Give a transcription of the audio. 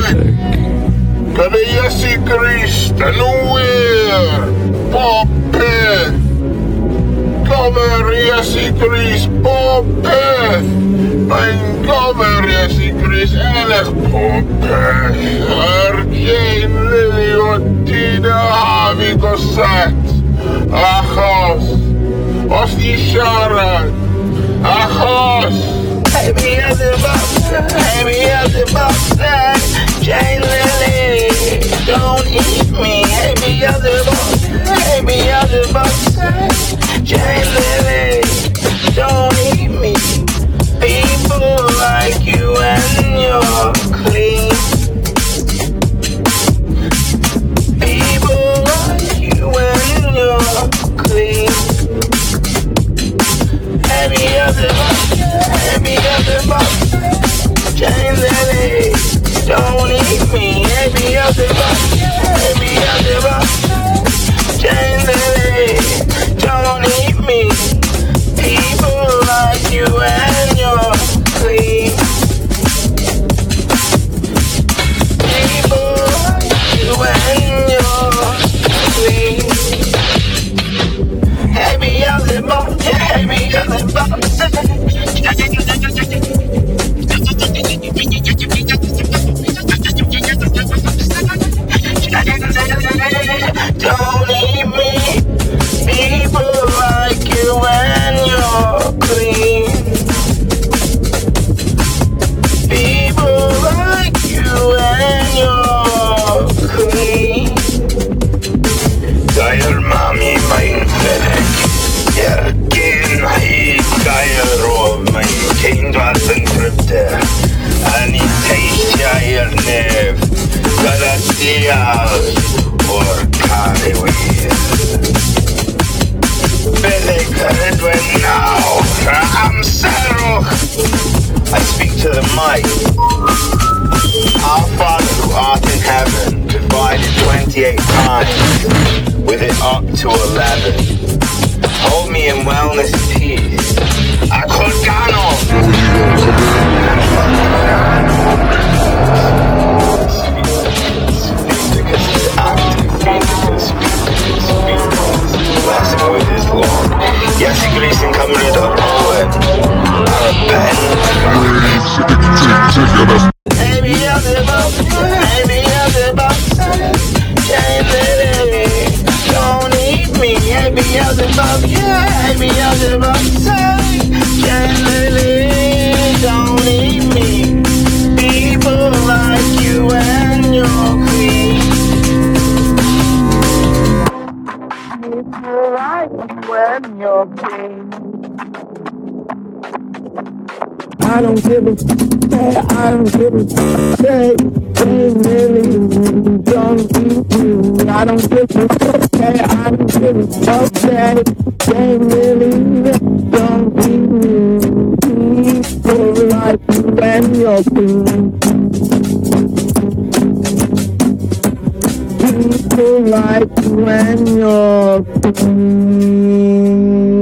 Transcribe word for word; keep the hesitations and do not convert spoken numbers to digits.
Cabeas i Grist yn wir, bob peth. Gofer Iesu Grist, bob peth. Mae'n gofer Iesu Grist yn eich bob peth. Yr Jane Lily o dyn y hafi goset. Achos, os ni siarad, achos. Heavy as a box, heavy as a box, Jane Lily, don't eat me. Heavy as a box, heavy as a box, Jane Lily, don't eat me. People like you and you're clean. People like you and you're clean. Heavy as a box, heavy as a box, Jane Lily, don't eat me. Heavy as a box, heavy as a box, Jane Lily, don't eat me. People like you and you're clean. People like you and you're clean. Heavy as a box, heavy as a box. Don't eat me. People like you when you're clean. People like you when you're clean. Gair mami mae'n ffedeg, i'r gyn hyd gair o mae'n ceindwad yn crypter, a ni'n teithio i'r nef, gyda dial o'r caru wir. Byddig rydwen nawr amserwch. I speak to the mic. Our Father who art in heaven, divided twenty-eight times, with it up to eleven. Hold me in wellness and peace. Acordano. Blessing with his Lord. Yes, Gleason coming to the poet. Maybe I'll live up, maybe I'll live up. Jane Lily, don't eat me. Maybe I'll live up, yeah, maybe I'll live up. Jane Lily, don't eat me. People like you and you're clean. People like you and you're clean. I don't give a fuck, I don't give a fuck, hey, Jane Lily, don't eat me. I don't give a fuck, hey, I don't give a fuck, hey, Jane Lily, don't eat me. People like you and you're clean. People like you and you're clean.